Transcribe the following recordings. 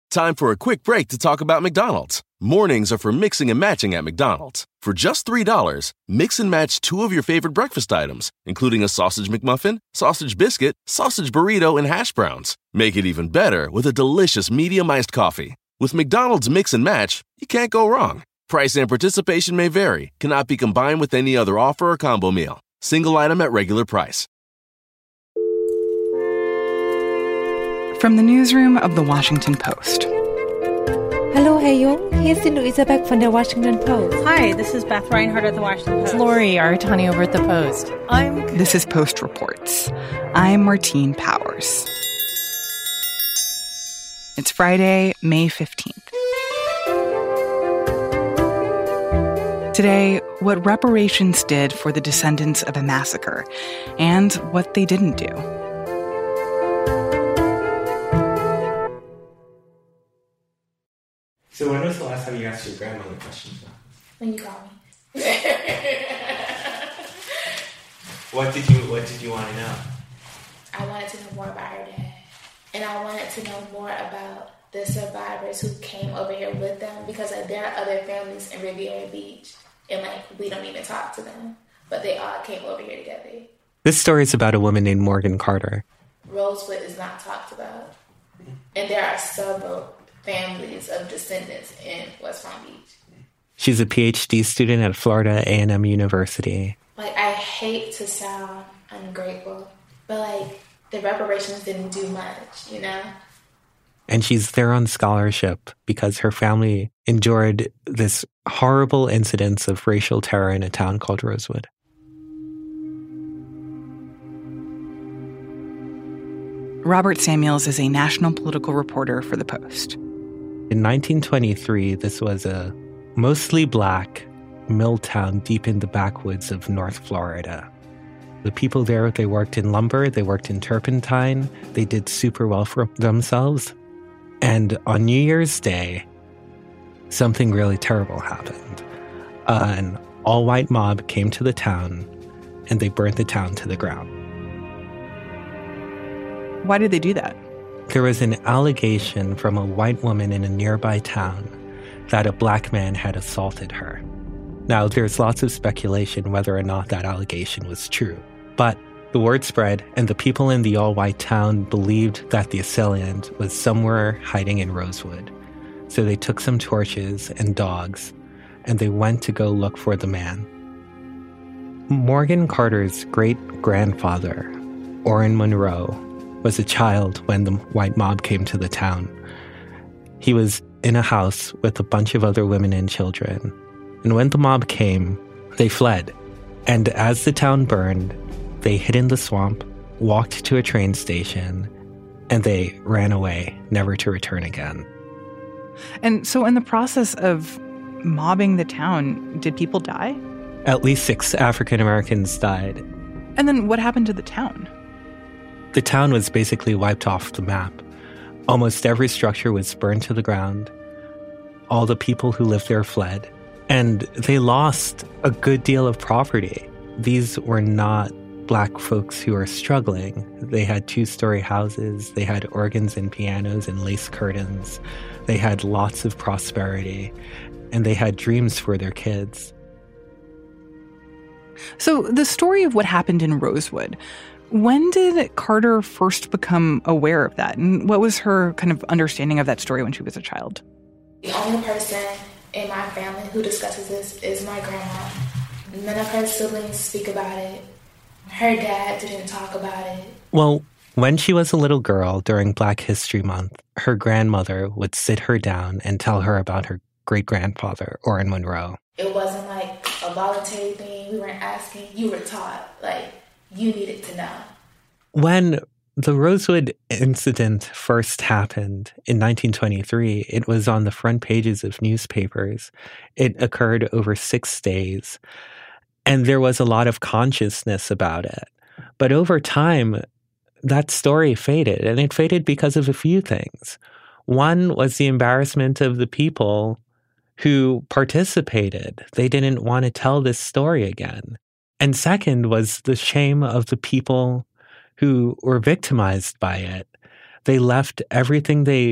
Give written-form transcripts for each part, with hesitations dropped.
Time for a quick break to talk about McDonald's. Mornings are for mixing and matching at McDonald's. For just $3, mix and match 2 of your favorite breakfast items, including a sausage McMuffin, sausage biscuit, sausage burrito, and hash browns. Make it even better with a delicious medium iced coffee. With McDonald's Mix and Match, you can't go wrong. Price and participation may vary. Cannot be combined with any other offer or combo meal. Single item at regular price. From the newsroom of The Washington Post. Hallo, Herr Jung. Hier ist die Luisa Beck von der Washington Post. Hi, this is Beth Reinhardt at the Washington Post. It's Lori Aratani over at the Post. This is Post Reports. I'm Martine Powers. It's Friday, May 15th. Today, what reparations did for the descendants of a massacre and what they didn't do. So when was the last time you asked your grandmother questions? When you called me. What did you want to know? I wanted to know more about her dad. And I wanted to know more about the survivors who came over here with them, because there are other families in Riviera Beach and we don't even talk to them, but they all came over here together. This story is about a woman named Morgan Carter. Rosewood is not talked about. And there are several families of descendants in West Palm Beach. She's a PhD student at Florida A&M University. I hate to sound ungrateful, but the reparations didn't do much, you know? And she's there on scholarship because her family endured this horrible incidence of racial terror in a town called Rosewood. Robert Samuels is a national political reporter for The Post. In 1923, this was a mostly black mill town deep in the backwoods of North Florida. The people there, they worked in lumber, they worked in turpentine, they did super well for themselves. And on New Year's Day, something really terrible happened. An all-white mob came to the town, and they burnt the town to the ground. Why did they do that? There was an allegation from a white woman in a nearby town that a black man had assaulted her. Now, there's lots of speculation whether or not that allegation was true. But the word spread, and the people in the all-white town believed that the assailant was somewhere hiding in Rosewood. So they took some torches and dogs, and they went to go look for the man. Morgan Carter's great-grandfather, Orrin Monroe, was a child when the white mob came to the town. He was in a house with a bunch of other women and children. And when the mob came, they fled. And as the town burned, they hid in the swamp, walked to a train station, and they ran away, never to return again. And so in the process of mobbing the town, did people die? At least 6 African Americans died. And then what happened to the town? The town was basically wiped off the map. Almost every structure was burned to the ground. All the people who lived there fled. And they lost a good deal of property. These were not black folks who were struggling. They had 2-story houses. They had organs and pianos and lace curtains. They had lots of prosperity. And they had dreams for their kids. So the story of what happened in Rosewood, when did Carter first become aware of that? And what was her kind of understanding of that story when she was a child? The only person in my family who discusses this is my grandma. None of her siblings speak about it. Her dad didn't talk about it. Well, when she was a little girl during Black History Month, her grandmother would sit her down and tell her about her great-grandfather, Orrin Monroe. It wasn't like a voluntary thing. We weren't asking. You were taught. You needed to know. When the Rosewood incident first happened in 1923, it was on the front pages of newspapers. It occurred over 6 days, and there was a lot of consciousness about it. But over time, that story faded, and it faded because of a few things. One was the embarrassment of the people who participated. They didn't want to tell this story again. And second was the shame of the people who were victimized by it. They left everything they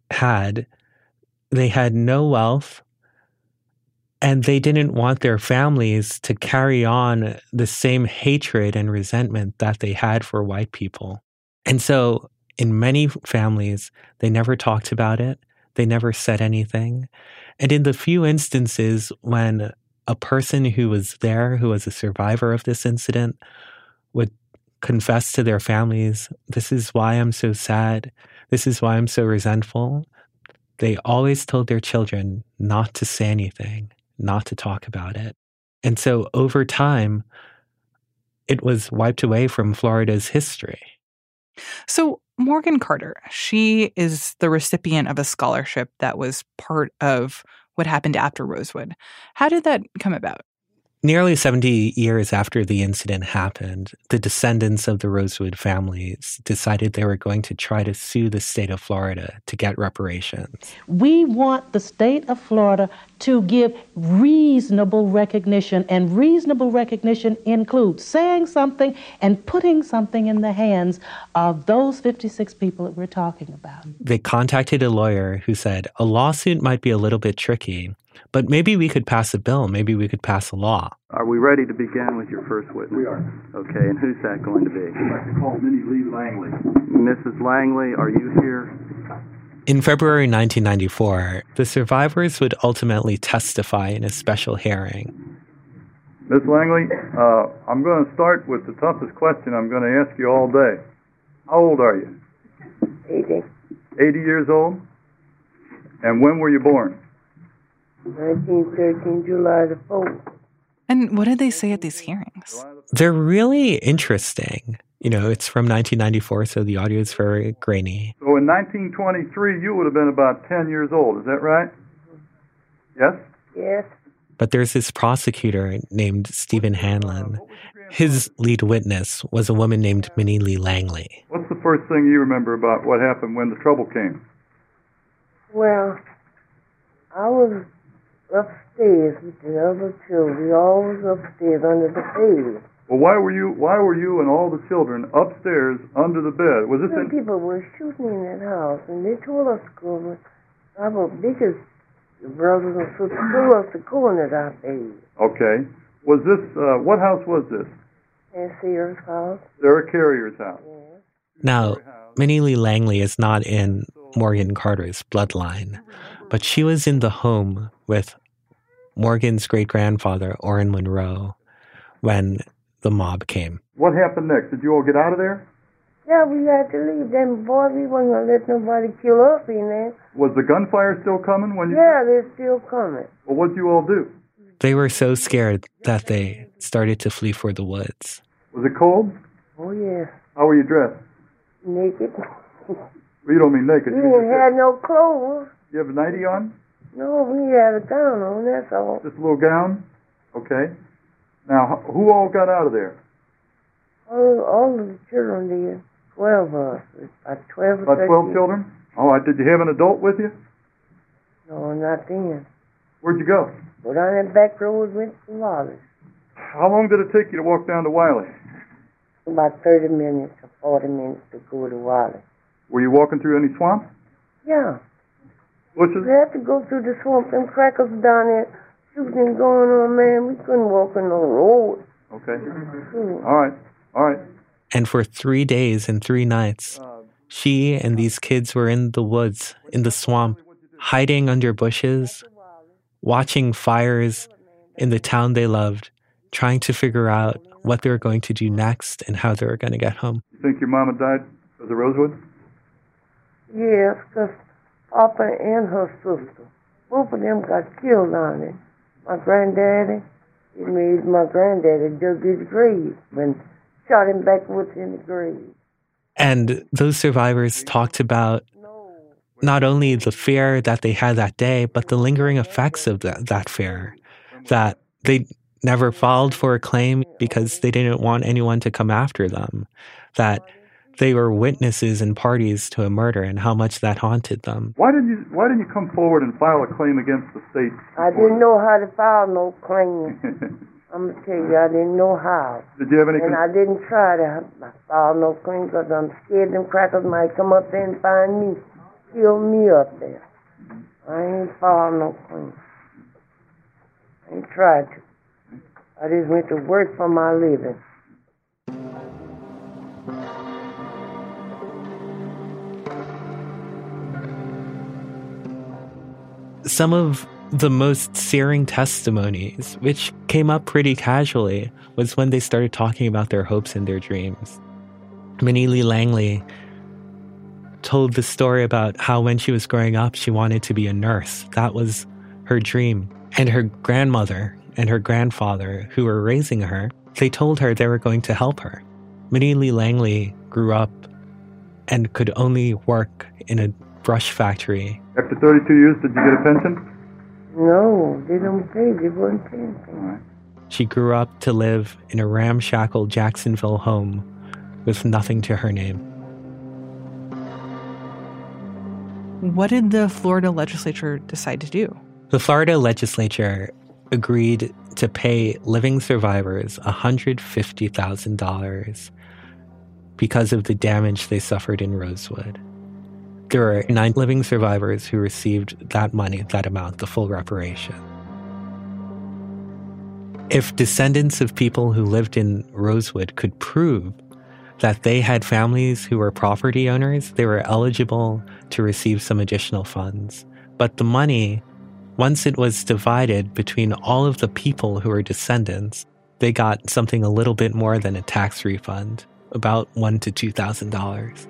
had, they had no wealth, and they didn't want their families to carry on the same hatred and resentment that they had for white people. And so in many families, they never talked about it. They never said anything. And in the few instances when a person who was there, who was a survivor of this incident, would confess to their families, this is why I'm so sad. This is why I'm so resentful. They always told their children not to say anything, not to talk about it. And so over time, it was wiped away from Florida's history. So Morgan Carter, she is the recipient of a scholarship that was part of what happened after Rosewood. How did that come about? Nearly 70 years after the incident happened, the descendants of the Rosewood families decided they were going to try to sue the state of Florida to get reparations. We want the state of Florida to give reasonable recognition, and reasonable recognition includes saying something and putting something in the hands of those 56 people that we're talking about. They contacted a lawyer who said, a lawsuit might be a little bit tricky, but maybe we could pass a bill, maybe we could pass a law. Are we ready to begin with your first witness? We are. Okay, and who's that going to be? I'd like to call Minnie Lee Langley. Mrs. Langley, are you here? In February 1994, the survivors would ultimately testify in a special hearing. Miss Langley, I'm going to start with the toughest question I'm going to ask you all day. How old are you? 80. 80 years old? And when were you born? 1913, July the 4th. And what did they say at these hearings? They're really interesting. You know, it's from 1994, so the audio is very grainy. So in 1923, you would have been about 10 years old, is that right? Yes? Yes. But there's this prosecutor named Stephen Hanlon. His lead witness was a woman named Minnie Lee Langley. What's the first thing you remember about what happened when the trouble came? Well, I was upstairs with the other children. We all was upstairs under the bed. Well, why were you and all the children upstairs under the bed? Was this Some people were shooting in that house, and they told us to go. Our biggest brothers and sisters told us to go into that bed. Okay. Was this, what house was this? And Sarah's house. Sarah Carrier's house. Yes. Now, Minnie Lee Langley is not in Morgan Carter's bloodline, but she was in the home with Morgan's great-grandfather, Orrin Monroe, when the mob came. What happened next? Did you all get out of there? Yeah, we had to leave. Then, boy, we wasn't going to let nobody kill us in there. Was the gunfire still coming when you... Yeah, they're still coming. Well, what'd you all do? They were so scared that they started to flee for the woods. Was it cold? Oh, yes. How were you dressed? Naked. Well, you don't mean naked. We didn't have no clothes. You have a nightie on? No, we had a gown on, that's all. Just a little gown? Okay. Now, who all got out of there? All of the children did. 12 of us. About 12 About 12 children? All right. Did you have an adult with you? No, not then. Where'd you go? Go down that back road, went to Wallace. How long did it take you to walk down to Wiley? About 30 minutes or 40 minutes to go to Wallace. Were you walking through any swamp? Yeah. Bushes? We had to go through the swamp. Them crackers down there shooting going on, man. We couldn't walk on no road. Okay. All right. All right. And for 3 days and 3 nights, she and these kids were in the woods, in the swamp, hiding under bushes, watching fires in the town they loved, trying to figure out what they were going to do next and how they were going to get home. You think your mama died because of Rosewood? Yes, because Papa and her sister, both of them got killed on it. My granddaddy, it made my granddaddy dug his grave and shot him backwards in the grave. And those survivors talked about not only the fear that they had that day, but the lingering effects of that fear, that they never filed for a claim because they didn't want anyone to come after them, that they were witnesses and parties to a murder and how much that haunted them. Why didn't you come forward and file a claim against the state? I didn't know how to file no claim. I'm going to tell you, I didn't know how. Did you have any... And I didn't try to file no claim because I'm scared them crackers might come up there and find me. killed me up there. I ain't followed no queen. I ain't tried to. I just went to work for my living. Some of the most searing testimonies, which came up pretty casually, was when they started talking about their hopes and their dreams. Minnie Lee Langley told the story about how when she was growing up, she wanted to be a nurse. That was her dream. And her grandmother and her grandfather, who were raising her, they told her they were going to help her. Minnie Lee Langley grew up and could only work in a brush factory. After 32 years, did you get a pension? No, they don't pay. They wouldn't pay anything. She grew up to live in a ramshackle Jacksonville home with nothing to her name. What did the Florida legislature decide to do? The Florida legislature agreed to pay living survivors $150,000 because of the damage they suffered in Rosewood. There were 9 living survivors who received that money, that amount, the full reparation. If descendants of people who lived in Rosewood could prove that they had families who were property owners, they were eligible to receive some additional funds. But the money, once it was divided between all of the people who were descendants, they got something a little bit more than a tax refund, about $1,000 to $2,000.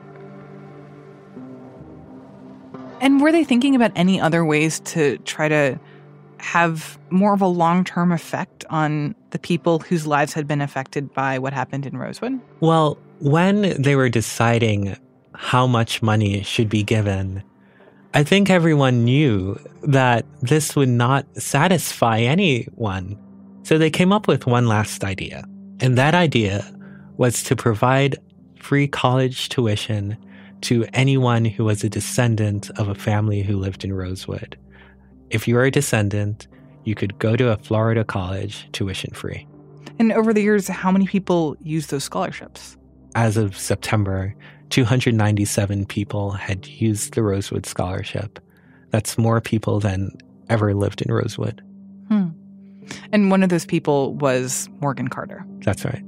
And were they thinking about any other ways to try to have more of a long-term effect on the people whose lives had been affected by what happened in Rosewood? Well, when they were deciding how much money should be given, I think everyone knew that this would not satisfy anyone. So they came up with one last idea. And that idea was to provide free college tuition to anyone who was a descendant of a family who lived in Rosewood. If you were a descendant, you could go to a Florida college tuition free. And over the years, how many people used those scholarships? As of September, 297 people had used the Rosewood Scholarship. That's more people than ever lived in Rosewood. And one of those people was Morgan Carter. That's right.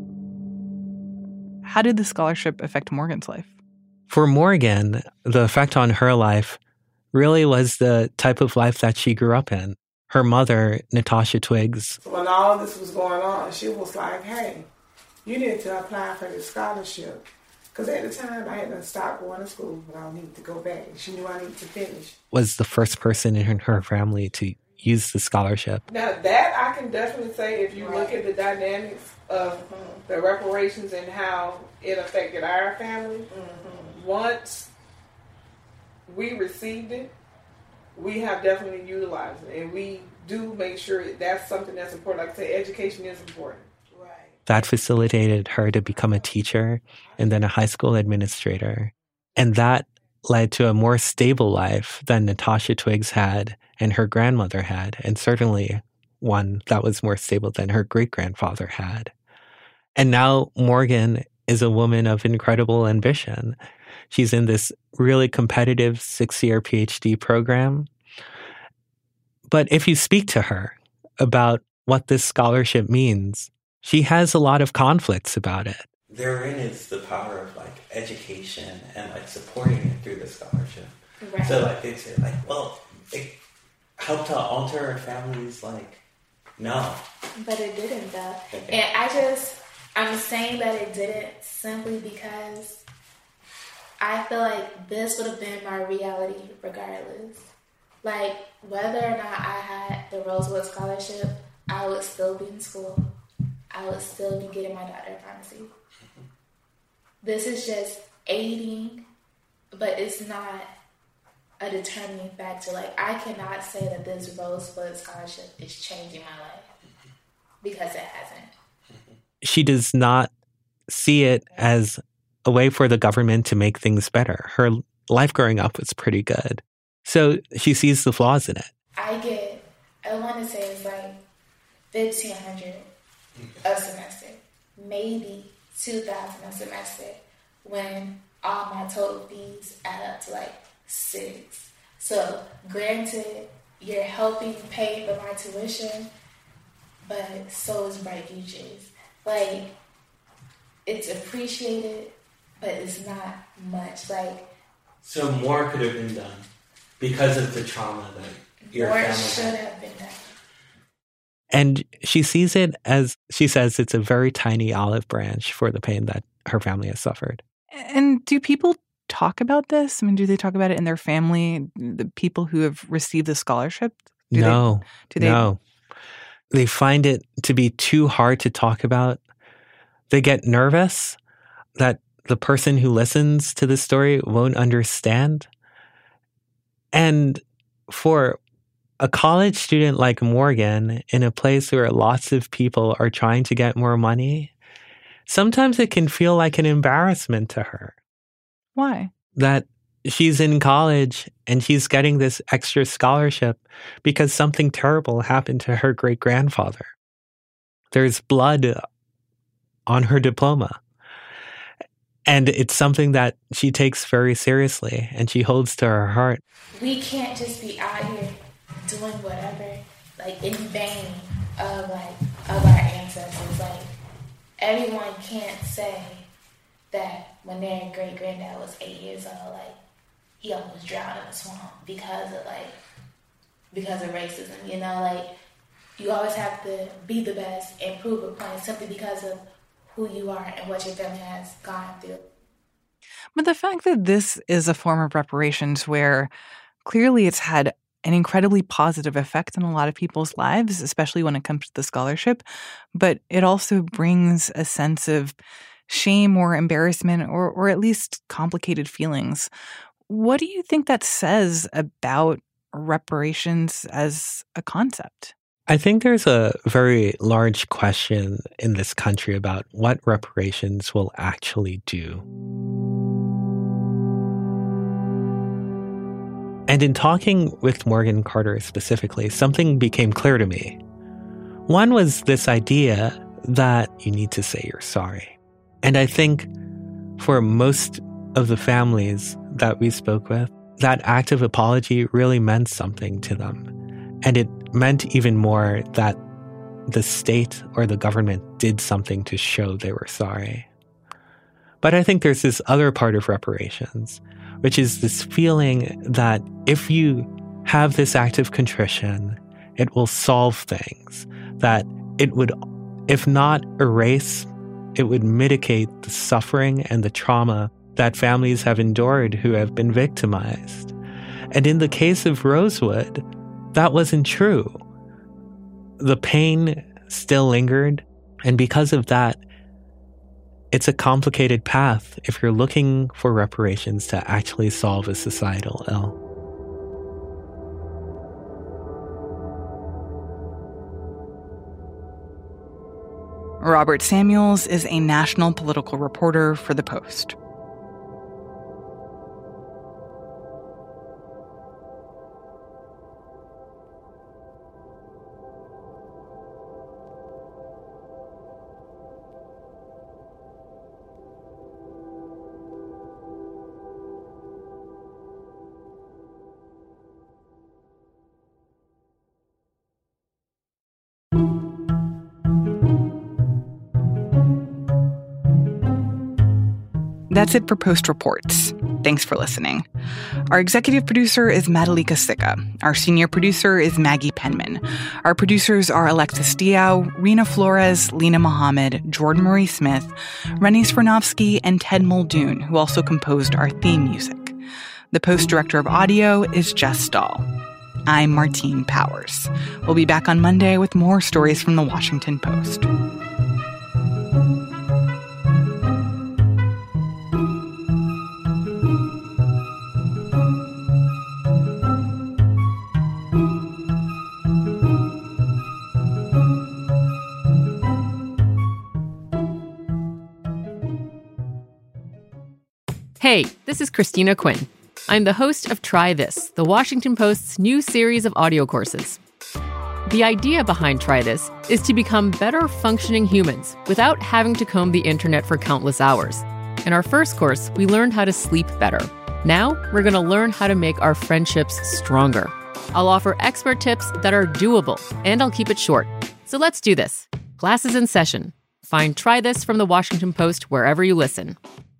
How did the scholarship affect Morgan's life? For Morgan, the effect on her life really was the type of life that she grew up in. Her mother, Natasha Twiggs. When all this was going on, she was like, hey, you need to apply for this scholarship. Because at the time, I had to stop going to school, but I needed to go back. She knew I needed to finish. Was the first person in her family to use the scholarship. Now, that I can definitely say, if you look at the dynamics of the reparations and how it affected our family, once we received it, we have definitely utilized it. And we do make sure that's something that's important. Like I say, education is important. That facilitated her to become a teacher and then a high school administrator. And that led to a more stable life than Natasha Twiggs had and her grandmother had, and certainly one that was more stable than her great-grandfather had. And now Morgan is a woman of incredible ambition. She's in this really competitive 6-year PhD program. But if you speak to her about what this scholarship means, she has a lot of conflicts about it. Therein is the power of education and supporting it through the scholarship. Right. So they say well, it helped to alter our families. No. But it didn't though. Okay. And I'm saying that it didn't simply because I feel like this would have been my reality regardless. Whether or not I had the Rosewood Scholarship, I would still be in school. I would still be getting my doctorate of pharmacy. This is just aiding, but it's not a determining factor. I cannot say that this Rosewood Scholarship is changing my life because it hasn't. She does not see it as a way for the government to make things better. Her life growing up was pretty good. So she sees the flaws in it. I want to say it's $1,500 a semester, maybe $2,000 a semester, when all my total fees add up to like $6. So granted, you're helping pay for my tuition, but so is Bright Futures. Like, it's appreciated, but it's not much. Like, so more could have been done because of the trauma that your family had. More should have been done. And she sees it as, she says, it's a very tiny olive branch for the pain that her family has suffered. And do people talk about this? I mean, do they talk about it in their family, the people who have received the scholarship? No. They find it to be too hard to talk about. They get nervous that the person who listens to the story won't understand. And for a college student like Morgan, in a place where lots of people are trying to get more money, sometimes it can feel like an embarrassment to her. Why? That she's in college and she's getting this extra scholarship because something terrible happened to her great-grandfather. There's blood on her diploma. And it's something that she takes very seriously and she holds to her heart. We can't just be out here doing whatever, like, in vain of our ancestors. Like, everyone can't say that when their great-granddad was 8 years old, like, he almost drowned in the swamp because of racism, you know? Like, you always have to be the best and prove a point simply because of who you are and what your family has gone through. But the fact that this is a form of reparations where clearly it's had an incredibly positive effect on a lot of people's lives, especially when it comes to the scholarship, but it also brings a sense of shame or embarrassment or at least complicated feelings. What do you think that says about reparations as a concept? I think there's a very large question in this country about what reparations will actually do. And in talking with Morgan Carter specifically, something became clear to me. One was this idea that you need to say you're sorry. And I think for most of the families that we spoke with, that act of apology really meant something to them. And it meant even more that the state or the government did something to show they were sorry. But I think there's this other part of reparations, which is this feeling that if you have this act of contrition, it will solve things, that it would, if not erase, it would mitigate the suffering and the trauma that families have endured who have been victimized. And in the case of Rosewood, that wasn't true. The pain still lingered, and because of that, it's a complicated path if you're looking for reparations to actually solve a societal ill. Robert Samuels is a national political reporter for The Post. That's it for Post Reports. Thanks for listening. Our executive producer is Madalika Sikka. Our senior producer is Maggie Penman. Our producers are Alexis Diao, Rena Flores, Lena Mohammed, Jordan Marie Smith, Rennie Svirnovsky, and Ted Muldoon, who also composed our theme music. The Post director of audio is Jess Stahl. I'm Martine Powers. We'll be back on Monday with more stories from the Washington Post. Hey, this is Christina Quinn. I'm the host of Try This, the Washington Post's new series of audio courses. The idea behind Try This is to become better functioning humans without having to comb the internet for countless hours. In our first course, we learned how to sleep better. Now, we're going to learn how to make our friendships stronger. I'll offer expert tips that are doable, and I'll keep it short. So let's do this. Class is in session. Find Try This from the Washington Post wherever you listen.